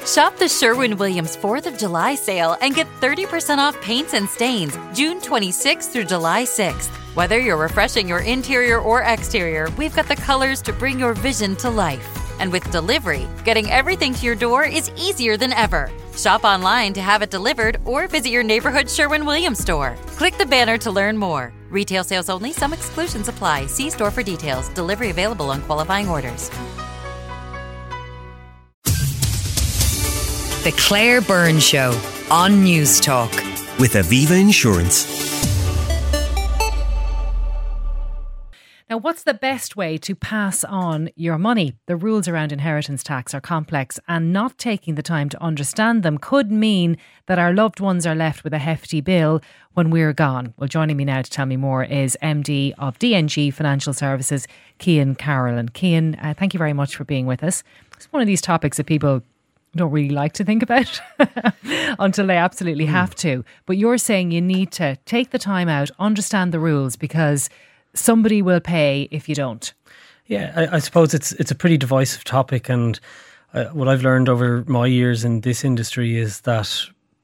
Shop the Sherwin-Williams 4th of July sale and get 30% off paints and stains June 26th through July 6th. Whether you're refreshing your interior or exterior, we've got the colors to bring your vision to life. And with delivery, getting everything to your door is easier than ever. Shop online to have it delivered or visit your neighborhood Sherwin-Williams store. Click the banner to learn more. Retail sales only. Some exclusions apply. See store for details. Delivery available on qualifying orders. The Claire Byrne Show on News Talk. With Aviva Insurance. Now, what's the best way to pass on your money? The rules around inheritance tax are complex, and not taking the time to understand them could mean that our loved ones are left with a hefty bill when we're gone. Well, joining me now to tell me more is MD of DNG Financial Services, Cian Carroll. And Cian, thank you very much for being with us. It's one of these topics that people don't really like to think about until they absolutely have to. But you're saying you need to take the time out, understand the rules, because somebody will pay if you don't. Yeah, I suppose it's a pretty divisive topic, and what I've learned over my years in this industry is that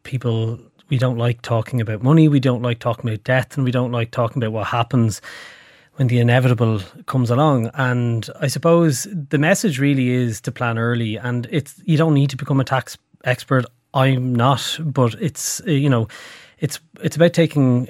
we don't like talking about money, we don't like talking about death, and we don't like talking about what happens when the inevitable comes along. And I suppose the message really is to plan early, and you don't need to become a tax expert. I'm not, but it's It's about taking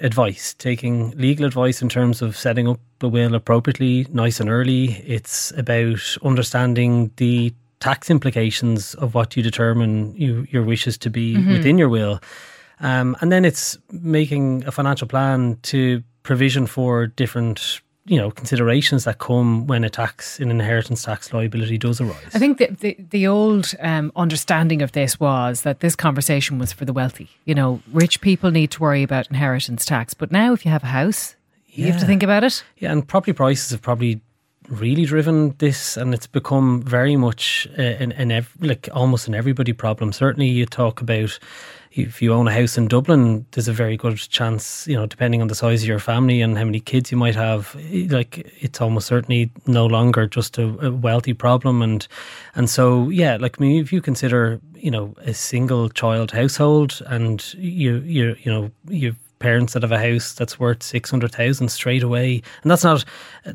legal advice in terms of setting up a will appropriately, nice and early. It's about understanding the tax implications of what you determine your wishes to be within your will. And then it's making a financial plan to provision for different considerations that come when an inheritance tax liability does arise. I think the old understanding of this was that this conversation was for the wealthy. Rich people need to worry about inheritance tax. But now if you have a house, you have to think about it. Yeah, and property prices have probably really driven this, and it's become very much almost an everybody problem. Certainly you talk about, if you own a house in Dublin, there's a very good chance, depending on the size of your family and how many kids you might have, it's almost certainly no longer just a wealthy problem. And so, if you consider, a single child household, and you've parents that have a house that's worth 600,000 straight away, and that's not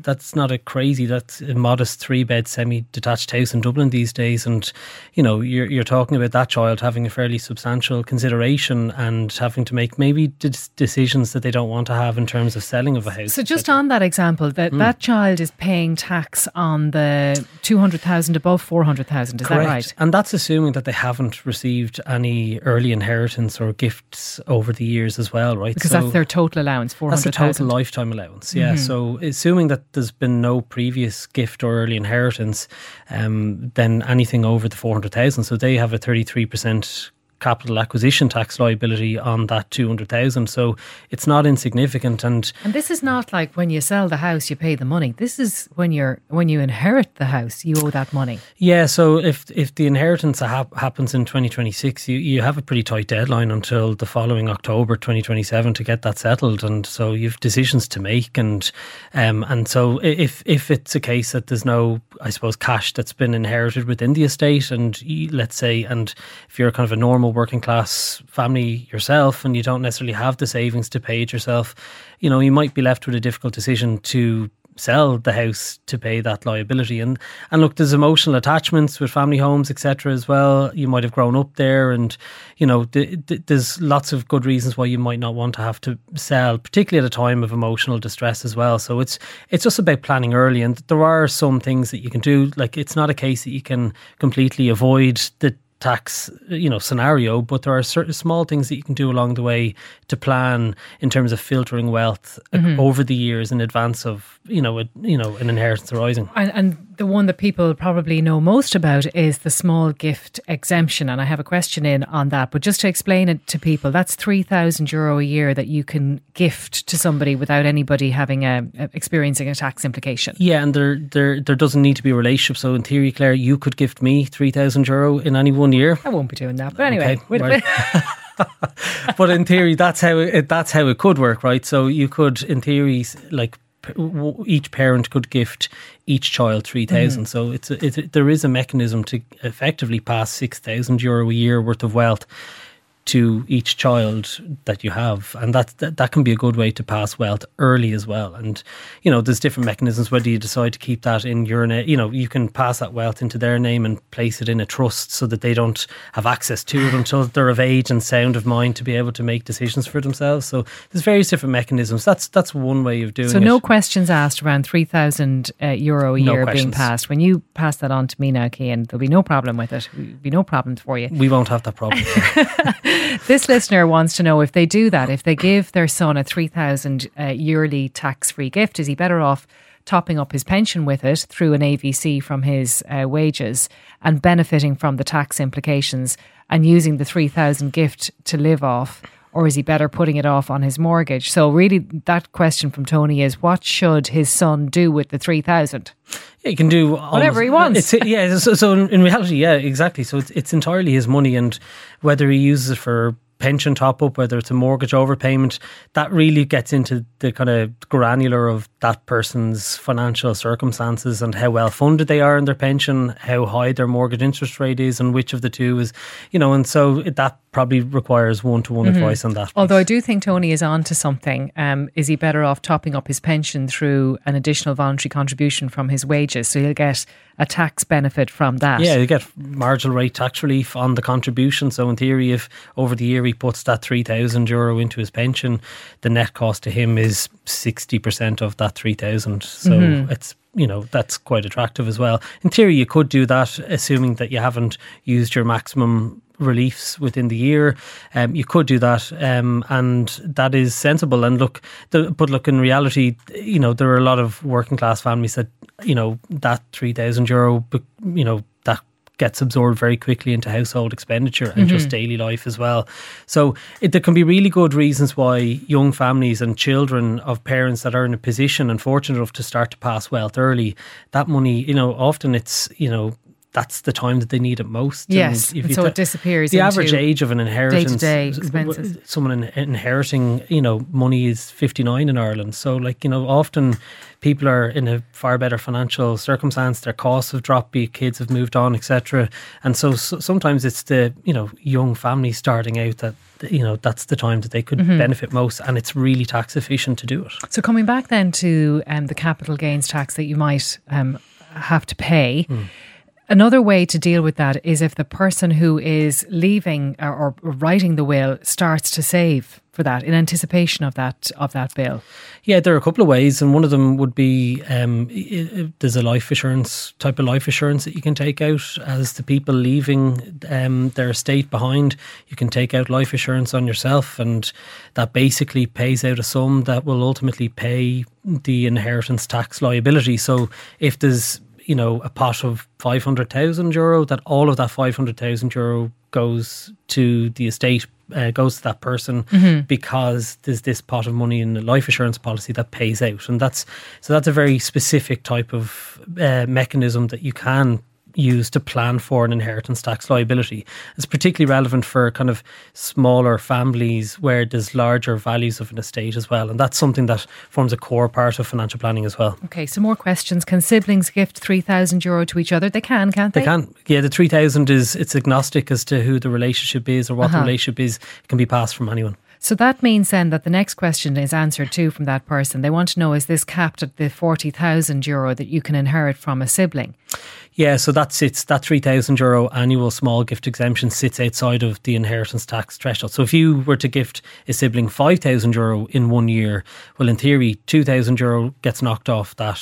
that's a modest 3-bed semi-detached house in Dublin these days, and you're talking about that child having a fairly substantial consideration and having to make maybe decisions that they don't want to have in terms of selling of a house. So just on that example, that child is paying tax on the 200,000 above 400,000, is Correct. That right? And that's assuming that they haven't received any early inheritance or gifts over the years as well, right? Because that's their total allowance, 400,000. That's the total lifetime allowance, yeah. So assuming that there's been no previous gift or early inheritance, then anything over the 400,000, so they have a 33% capital acquisition tax liability on that 200,000. So it's not insignificant. And this is not like when you sell the house, you pay the money. This is when you inherit the house, you owe that money. Yeah. So if the inheritance happens in 2026, you have a pretty tight deadline until the following October 2027 to get that settled. And so you've decisions to make. And so if it's a case that there's no, I suppose, cash that's been inherited within the estate, and let's say, and if you're kind of a normal working class family yourself and you don't necessarily have the savings to pay it yourself, you might be left with a difficult decision to sell the house to pay that liability. And look, there's emotional attachments with family homes, etc. as well. You might have grown up there, and there's lots of good reasons why you might not want to have to sell, particularly at a time of emotional distress as well. So it's just about planning early, and there are some things that you can do. Like, it's not a case that you can completely avoid the tax scenario, but there are certain small things that you can do along the way to plan in terms of filtering wealth over the years in advance of an inheritance arising. And the one that people probably know most about is the small gift exemption, and I have a question in on that, but just to explain it to people, that's €3,000 a year that you can gift to somebody without anybody having experiencing a tax implication. Yeah, and there doesn't need to be a relationship. So in theory, Claire, you could gift me €3,000 in any 1 year. I won't be doing that, but anyway. Okay, right. But in theory, that's how it could work, right? So you could, in theory, each parent could gift each child 3,000. So there is a mechanism to effectively pass €6,000 a year worth of wealth to each child that you have, and that can be a good way to pass wealth early as well. And there's different mechanisms whether you decide to keep that in your name. You can pass that wealth into their name and place it in a trust so that they don't have access to it until they're of age and sound of mind to be able to make decisions for themselves. So there's various different mechanisms. That's one way of doing it. So no questions asked around €3,000 a year being passed. When you pass that on to me now, Cian, there'll be no problem with it. There'll be no problems for you. We won't have that problem. This listener wants to know, if they do that, if they give their son a €3,000 yearly tax-free gift, is he better off topping up his pension with it through an AVC from his wages and benefiting from the tax implications and using the €3,000 gift to live off? Or is he better putting it off on his mortgage? So really, that question from Tony is, what should his son do with the $3,000? Yeah, he can do whatever he wants. So in reality, yeah, exactly. So it's entirely his money, and whether he uses it for pension top up, whether it's a mortgage overpayment, that really gets into the kind of granular of that person's financial circumstances and how well funded they are in their pension, how high their mortgage interest rate is, and which of the two is, and so that probably requires one-to-one advice on that piece. Although I do think Tony is on to something. Is he better off topping up his pension through an additional voluntary contribution from his wages? So he'll get a tax benefit from that. Yeah, you get marginal rate tax relief on the contribution. So in theory, if over the year he puts that €3,000 into his pension, the net cost to him is 60% of that 3,000. So it's, that's quite attractive as well. In theory, you could do that, assuming that you haven't used your maximum reliefs within the year. You could do that, and that is sensible. And look, in reality, there are a lot of working class families that, that €3,000, that gets absorbed very quickly into household expenditure and just daily life as well. So there can be really good reasons why young families and children of parents that are in a position and fortunate enough to start to pass wealth early, that money, often it's, that's the time that they need it most. Yes, and so it disappears. The average age of an inheritance, day-to-day expenses. Someone inheriting, money is 59 in Ireland. So, often people are in a far better financial circumstance. Their costs have dropped, kids have moved on, etc. And so sometimes it's the, young families starting out that, that's the time that they could benefit most, and it's really tax efficient to do it. So coming back then to the capital gains tax that you might have to pay. Another way to deal with that is if the person who is leaving or writing the will starts to save for that in anticipation of that bill. Yeah, there are a couple of ways, and one of them would be there's a type of life assurance that you can take out as the people leaving their estate behind. You can take out life assurance on yourself, and that basically pays out a sum that will ultimately pay the inheritance tax liability. So if there's a pot of €500,000, that all of that €500,000 goes to the estate, goes to that person because there's this pot of money in the life assurance policy that pays out. And that's a very specific type of mechanism that you can use to plan for an inheritance tax liability. It's particularly relevant for kind of smaller families where there's larger values of an estate as well, and that's something that forms a core part of financial planning as well. Okay, some more questions. Can siblings gift €3,000 to each other? They can, can't they? They can. Yeah, the 3,000 it's agnostic as to who the relationship is or what the relationship is. It can be passed from anyone. So that means then that the next question is answered too from that person. They want to know, is this capped at the €40,000 that you can inherit from a sibling? Yeah, so that €3,000 annual small gift exemption sits outside of the inheritance tax threshold. So if you were to gift a sibling €5,000 in 1 year, well, in theory, €2,000 gets knocked off that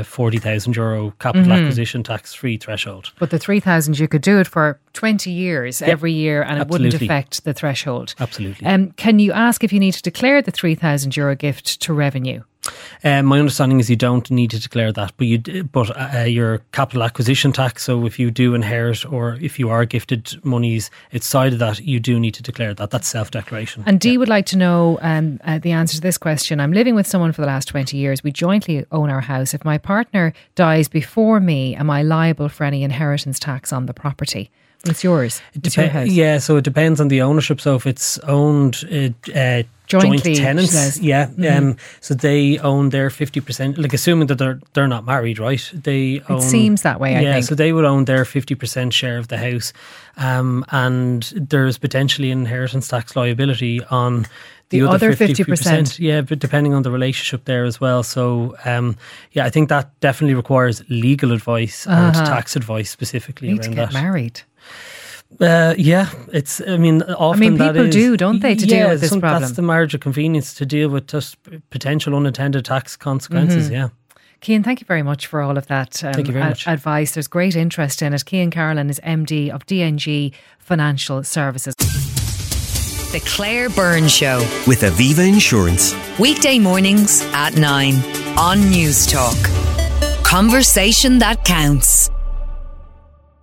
€40,000 capital acquisition tax-free threshold. But the €3,000, you could do it for 20 years every year, and it wouldn't affect the threshold. Absolutely. Can you ask if you need to declare the €3,000 gift to revenue? My understanding is you don't need to declare that, but your capital acquisition tax, so if you do inherit or if you are gifted monies outside of that, you do need to declare that. That's self-declaration. And Dee would like to know the answer to this question. I'm living with someone for the last 20 years. We jointly own our house. If my partner dies before me, am I liable for any inheritance tax on the property? It's yours. It's your house. Yeah, so it depends on the ownership. So if it's owned joint tenants, so they own their 50%. Like, assuming that they're not married, right? They own. It seems that way. I think. So they would own their 50% share of the house, and there's potentially inheritance tax liability on the other 50%. Yeah, but depending on the relationship there as well. So, I think that definitely requires legal advice and tax advice specifically around that. Need to get married. It's. Often people do, don't they, to deal with this problem? That's the marriage of convenience, to deal with just potential unintended tax consequences. Yeah. Cian, thank you very much for all of that thank you very much. Advice. There's great interest in it. Cian Carolan is MD of DNG Financial Services. The Claire Byrne Show with Aviva Insurance. Weekday mornings at 9 on News Talk. Conversation that counts.